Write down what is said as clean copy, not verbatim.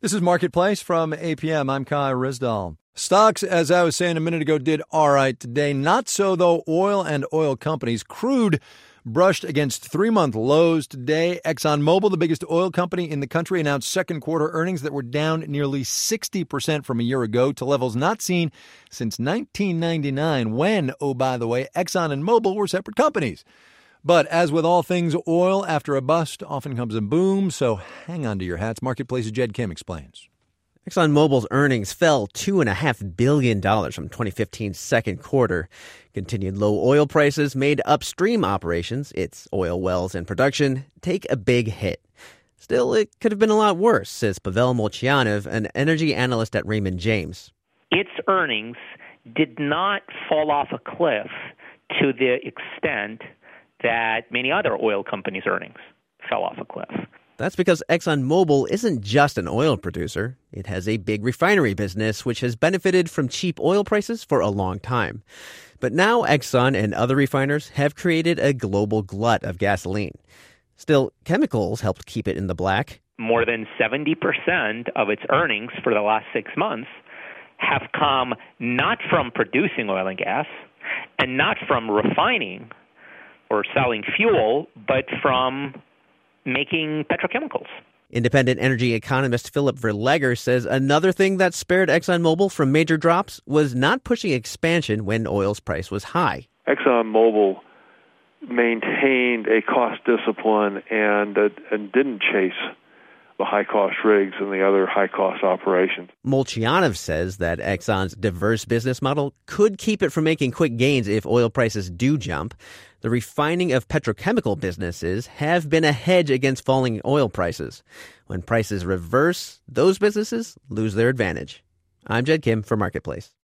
This is Marketplace from APM. I'm Kai Rizdal. Stocks, as I was saying a minute ago, did all right today. Not so, though, oil and oil companies. Crude brushed against three-month lows today. ExxonMobil, the biggest oil company in the country, announced second quarter earnings that were down nearly 60% from a year ago to levels not seen since 1999 when, oh, by the way, Exxon and Mobil were separate companies. But as with all things oil, after a bust often comes a boom, so hang on to your hats. Marketplace's Jed Kim explains. ExxonMobil's earnings fell $2.5 billion from 2015's second quarter. Continued low oil prices made upstream operations, its oil wells and production, take a big hit. Still, it could have been a lot worse, says Pavel Molchanov, an energy analyst at Raymond James. Its earnings did not fall off a cliff to the extent that many other oil companies' earnings fell off a cliff. That's because ExxonMobil isn't just an oil producer. It has a big refinery business which has benefited from cheap oil prices for a long time. But now Exxon and other refiners have created a global glut of gasoline. Still, chemicals helped keep it in the black. More than 70% of its earnings for the last 6 months have come not from producing oil and gas and not from refining or selling fuel, but from making petrochemicals. Independent energy economist Philip Verleger says another thing that spared ExxonMobil from major drops was not pushing expansion when oil's price was high. ExxonMobil maintained a cost discipline and didn't chase the high-cost rigs and the other high-cost operations. Molchanov says that Exxon's diverse business model could keep it from making quick gains if oil prices do jump. The refining of petrochemical businesses have been a hedge against falling oil prices. When prices reverse, those businesses lose their advantage. I'm Jed Kim for Marketplace.